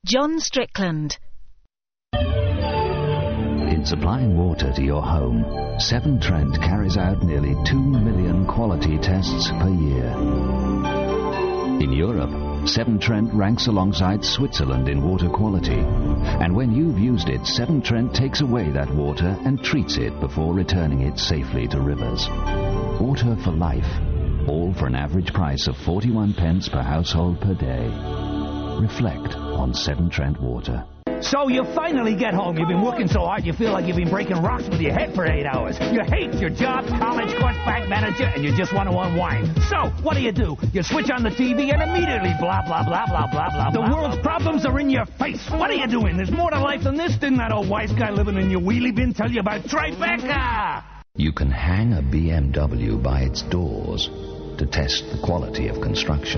John Strickland. In supplying water to your home, Severn Trent carries out nearly 2 million quality tests per year. In Europe, Severn Trent ranks alongside Switzerland in water quality. And when you've used it, Severn Trent takes away that water and treats it before returning it safely to rivers. Water for life, all for an average price of 41p per household per day. Reflect on Severn Trent Water. So you finally get home. You've been working so hard you feel like you've been breaking rocks with your head for 8 hours. You hate your job, college course, bank manager, and you just want to unwind. So, what do? You switch on the TV and immediately blah, blah, blah, blah, blah, blah. The world's problems are in your face. What are you doing? There's more to life than this. Didn't that old wise guy living in your wheelie bin tell you about Tribeca? You can hang a BMW by its doors to test the quality of construction.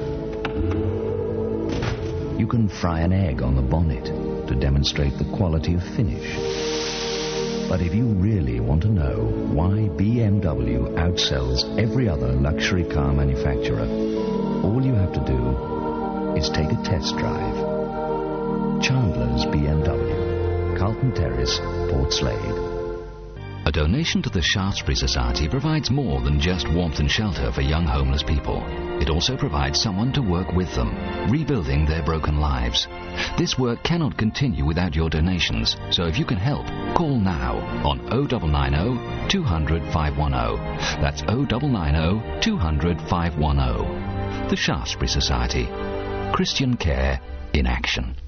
You can fry an egg on the bonnet to demonstrate the quality of finish. But if you really want to know why BMW outsells every other luxury car manufacturer, all you have to do is take a test drive. Chandler's BMW, Carlton Terrace, Port Slade. A donation to the Shaftesbury Society provides more than just warmth and shelter for young homeless people. It also provides someone to work with them, rebuilding their broken lives. This work cannot continue without your donations, so if you can help, call now on 0990 200 510. That's 0990 200 510. The Shaftesbury Society. Christian care in action.